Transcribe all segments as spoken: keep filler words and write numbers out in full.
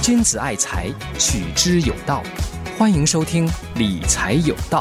君子爱财，取之有道。欢迎收听理财有道。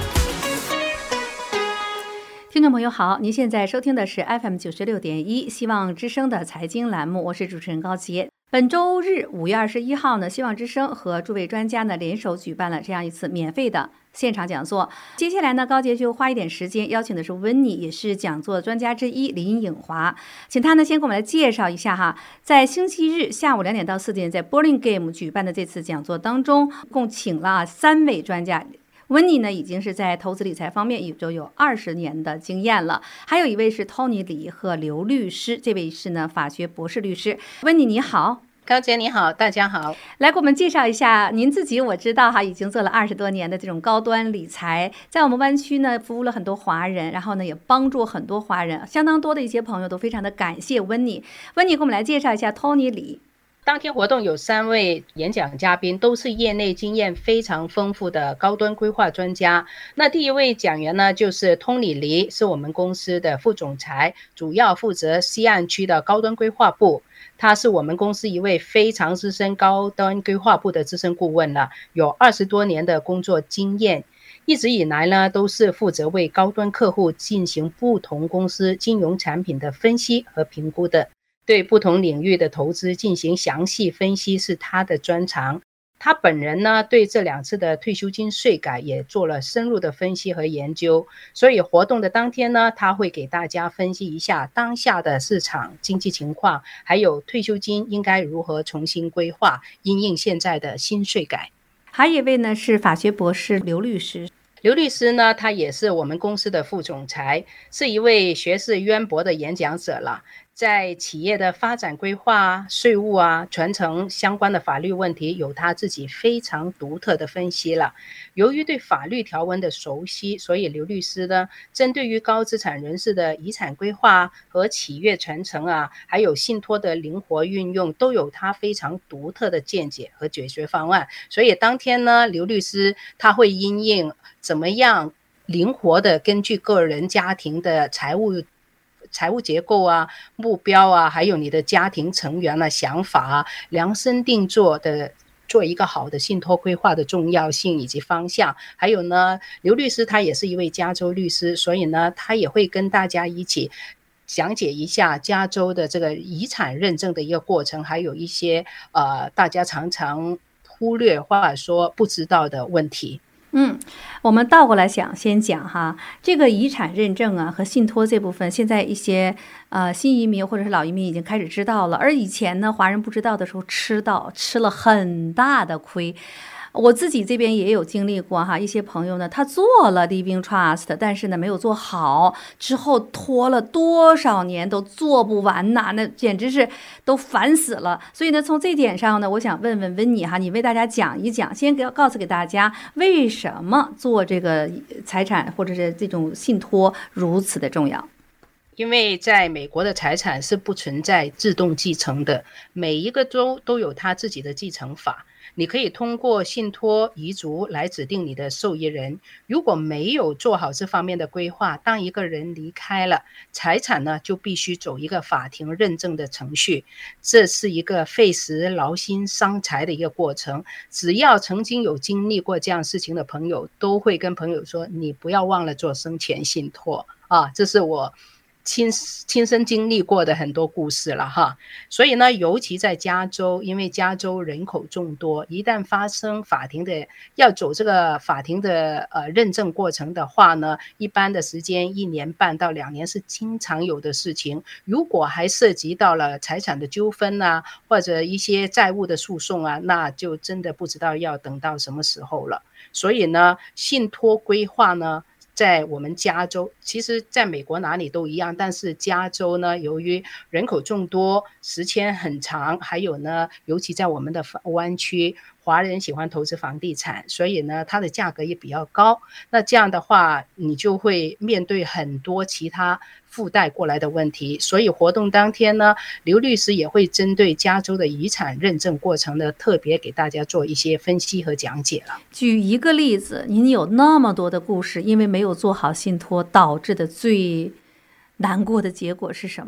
听众朋友好，您现在收听的是 F M 九十六点一希望之声的财经栏目，我是主持人高杰。本周日五月二十一号呢，希望之声和诸位专家呢联手举办了这样一次免费的现场讲座。接下来呢，高杰就花一点时间邀请的是温妮，也是讲座专家之一林颖华，请他呢先给我们来介绍一下哈，在星期日下午两点到四点，在 Burlingame 举办的这次讲座当中，共请了三位专家。温妮呢，已经是在投资理财方面也就有二十年的经验了。还有一位是 Tony 李和刘律师，这位是呢法学博士律师。温妮你好。 高姐你好，大家好。 来给我们介绍一下您自己。我知道哈，已经做了二十多年的这种高端理财，在我们湾区呢服务了很多华人，然后呢也帮助很多华人，相当多的一些朋友都非常的感谢温妮。温妮给我们来介绍一下 Tony 李。 当天活动有三位演讲嘉宾，都是业内经验非常丰富的高端规划专家。那第一位讲员呢，就是通理黎，是我们公司的副总裁，主要负责西岸区的高端规划部。他是我们公司一位非常资深高端规划部的资深顾问了，有二十多年的工作经验。一直以来呢，都是负责为高端客户进行不同公司金融产品的分析和评估的。对不同领域的投资进行详细分析是他的专长。他本人呢，对这两次的退休金税改也做了深入的分析和研究，所以活动的当天呢，他会给大家分析一下当下的市场经济情况，还有退休金应该如何重新规划，因应现在的新税改。 还有一位呢是法学博士刘律师。 刘律师呢，他也是我们公司的副总裁，是一位学识渊博的演讲者了。在企业的发展规划、税务啊、传承相关的法律问题，有他自己非常独特的分析了。由于对法律条文的熟悉，所以刘律师呢，针对于高资产人士的遗产规划和企业传承啊，还有信托的灵活运用，都有他非常独特的见解和解决方案。所以当天呢，刘律师他会因应怎么样灵活的根据个人家庭的财务财务结构啊、目标啊，还有你的家庭成员啊、想法啊，量身定做的做一个好的信托规划的重要性以及方向。还有呢，刘律师他也是一位加州律师，所以呢，他也会跟大家一起讲解一下加州的这个遗产认证的一个过程，还有一些呃大家常常忽略或者说不知道的问题。 嗯，我们倒过来想，先讲哈，这个遗产认证啊和信托这部分，现在一些呃新移民或者是老移民已经开始知道了，而以前呢，华人不知道的时候吃到吃了很大的亏。我自己这边也有经历过哈，一些朋友呢，他做了 Living Trust， 但是呢没有做好，之后拖了多少年都做不完呐，那简直是都烦死了。所以呢，从这点上呢，我想问问温妮哈，你为大家讲一讲，先给告诉给大家为什么做这个财产或者是这种信托如此的重要。 因为在美国的财产是不存在自动继承的，每一个州都有他自己的继承法。你可以通过信托遗嘱来指定你的受益人，如果没有做好这方面的规划，当一个人离开了，财产呢就必须走一个法庭认证的程序，这是一个费时劳心伤财的一个过程。只要曾经有经历过这样事情的朋友，都会跟朋友说，你不要忘了做生前信托啊，这是我亲亲身经历过的很多故事了哈。所以呢，尤其在加州，因为加州人口众多，一旦发生法庭的要走这个法庭的呃认证过程的话呢，一般的时间一年半到两年是经常有的事情。如果还涉及到了财产的纠纷啊，或者一些债务的诉讼啊，那就真的不知道要等到什么时候了。所以呢，信托规划呢，在我们加州，其实在美国哪里都一样，但是加州呢，由于人口众多，时间很长，还有呢，尤其在我们的湾区，华人喜欢投资房地产，所以呢，它的价格也比较高。那这样的话，你就会面对很多其他附带过来的问题。所以活动当天呢，刘律师也会针对加州的遗产认证过程呢，特别给大家做一些分析和讲解了。 举一个例子，您有那么多的故事，因为没有做好信托导致的最难过的结果是什么？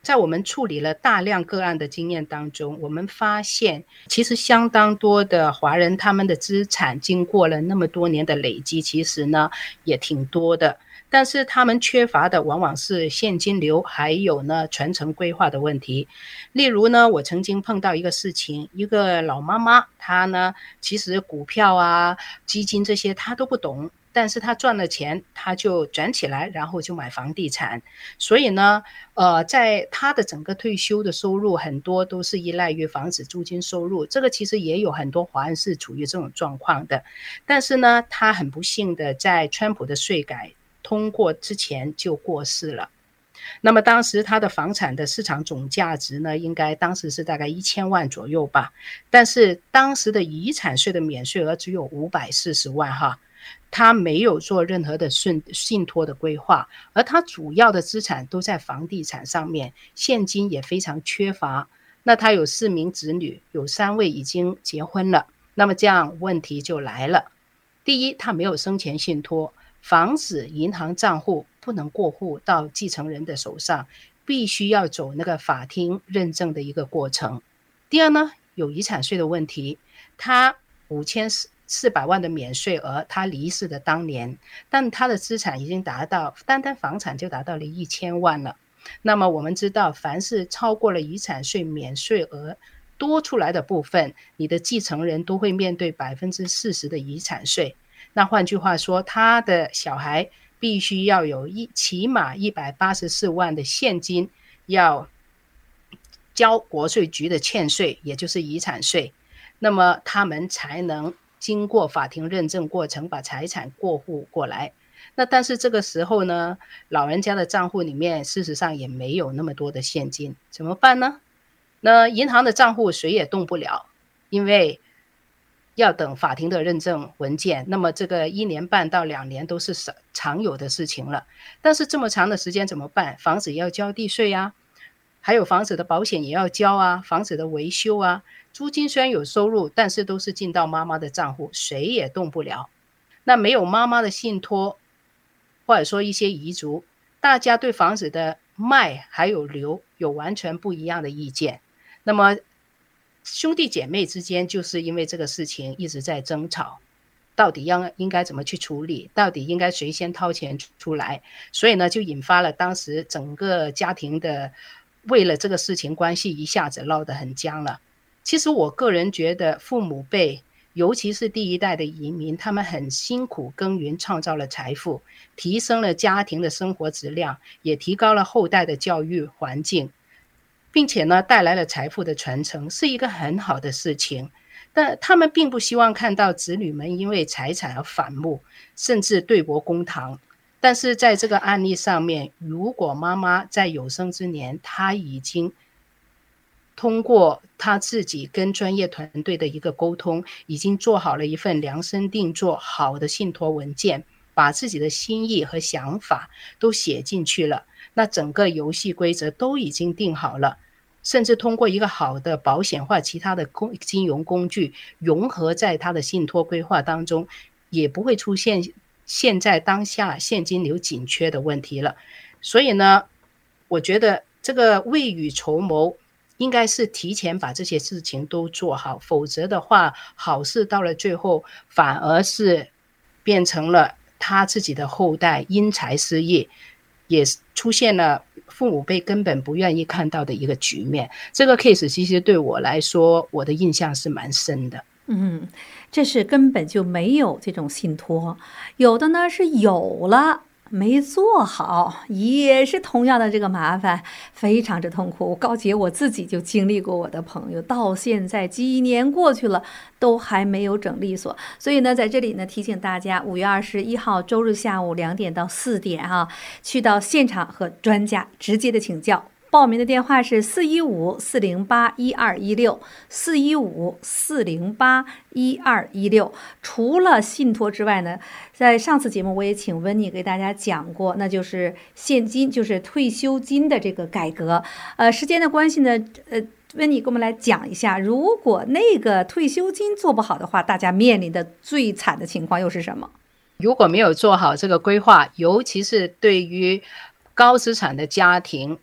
在我们处理了大量个案的经验当中，我们发现其实相当多的华人，他们的资产经过了那么多年的累积，其实呢也挺多的，但是他们缺乏的往往是现金流，还有呢传承规划的问题。例如呢，我曾经碰到一个事情，一个老妈妈，她呢其实股票啊基金这些她都不懂，但是他赚了钱，他就转起来，然后就买房地产。所以呢，呃，在他的整个退休的收入很多都是依赖于房子租金收入。这个其实也有很多华人是处于这种状况的。但是呢，他很不幸的在川普的税改通过之前就过世了。那么当时他的房产的市场总价值呢，应该当时是大概一千万左右吧。但是当时的遗产税的免税额只有五百四十万哈。他没有做任何的信托的规划，而他主要的资产都在房地产上面，现金也非常缺乏。那他有四名子女，有三位已经结婚了。那么这样问题就来了。第一，他没有生前信托，房子银行账户不能过户到继承人的手上，必须要走那个法庭认证的一个过程。第二呢，有遗产税的问题，他五千四百万的免税额，他离世的当年，但他的资产已经达到，单单房产就达到了一千万了。那么我们知道，凡是超过了遗产税免税额多出来的部分，你的继承人都会面对百分之四十的遗产税。那换句话说，他的小孩必须要有一起码一百八十四万的现金要交国税局的欠税，也就是遗产税，那么他们才能经过法庭认证过程把财产过户过来。那但是这个时候呢，老人家的账户里面事实上也没有那么多的现金，怎么办呢？那银行的账户谁也动不了，因为要等法庭的认证文件，那么这个一年半到两年都是常有的事情了。但是这么长的时间怎么办？房子要交地税啊，还有房子的保险也要交啊，房子的维修啊，租金虽然有收入，但是都是进到妈妈的账户，谁也动不了。那没有妈妈的信托，或者说一些遗嘱，大家对房子的卖还有留有完全不一样的意见。那么兄弟姐妹之间就是因为这个事情一直在争吵，到底要应该怎么去处理，到底应该谁先掏钱出来，所以呢就引发了当时整个家庭的为了这个事情关系一下子闹得很僵了。其实我个人觉得父母辈尤其是第一代的移民，他们很辛苦耕耘，创造了财富，提升了家庭的生活质量，也提高了后代的教育环境，并且呢带来了财富的传承，是一个很好的事情。但他们并不希望看到子女们因为财产而反目，甚至对簿公堂。但是在这个案例上面，如果妈妈在有生之年，她已经通过她自己跟专业团队的一个沟通，已经做好了一份量身定做好的信托文件，把自己的心意和想法都写进去了，那整个游戏规则都已经定好了，甚至通过一个好的保险或其他的金融工具融合在他的信托规划当中，也不会出现现在当下现金流紧缺的问题了。所以呢，我觉得这个未雨绸缪应该是提前把这些事情都做好，否则的话好事到了最后反而是变成了他自己的后代因财失义，也出现了父母辈根本不愿意看到的一个局面。这个 case 其实对我来说，我的印象是蛮深的。 嗯，这是根本就没有这种信托，有的呢是有了没做好，也是同样的这个麻烦，非常之痛苦。高姐我自己就经历过，我的朋友到现在几年过去了都还没有整利索。所以呢在这里呢提醒大家，五月二十一号周日下午两点到四点哈、啊，去到现场和专家直接的请教。报名的电话是四一五四零八一二一六，四一五四零八一二一六。除了信托之外呢，在上次节目我也请温妮给大家讲过，那就是现金，就是退休金的这个改革。呃，时间的关系呢，呃，温妮给我们来讲一下，如果那个退休金做不好的话，大家面临的最惨的情况又是什么？ 如果没有做好这个规划，尤其是对于高资产的家庭，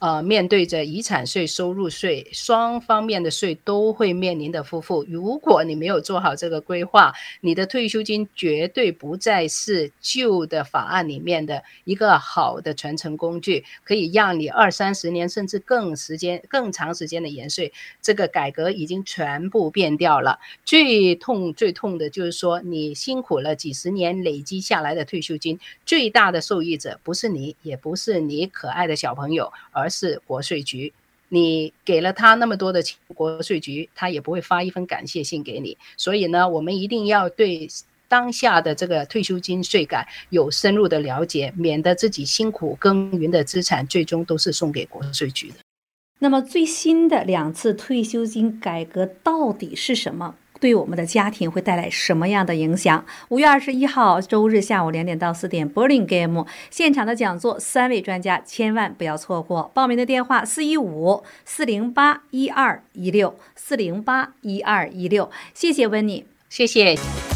呃，面对着遗产税、收入税双方面的税都会面临的夫妇，如果你没有做好这个规划，你的退休金绝对不再是旧的法案里面的一个好的传承工具，可以让你二三十年甚至更时间更长时间的延税。这个改革已经全部变掉了。最痛最痛的就是说，你辛苦了几十年累积下来的退休金，最大的受益者不是你，也不是你可爱的小朋友，而是国税局。你给了他那么多的钱，国税局他也不会发一封感谢信给你。所以呢，我们一定要对当下的这个退休金税改有深入的了解，免得自己辛苦耕耘的资产最终都是送给国税局的。 那么最新的两次退休金改革到底是什么？对我们的家庭会带来什么样的影响？五月二十一号周日下午两点到四点 Burlingame 现场的讲座，三位专家千万不要错过。报名的电话四一五四零八一二一六四零八一二一六。谢谢温妮， 谢谢。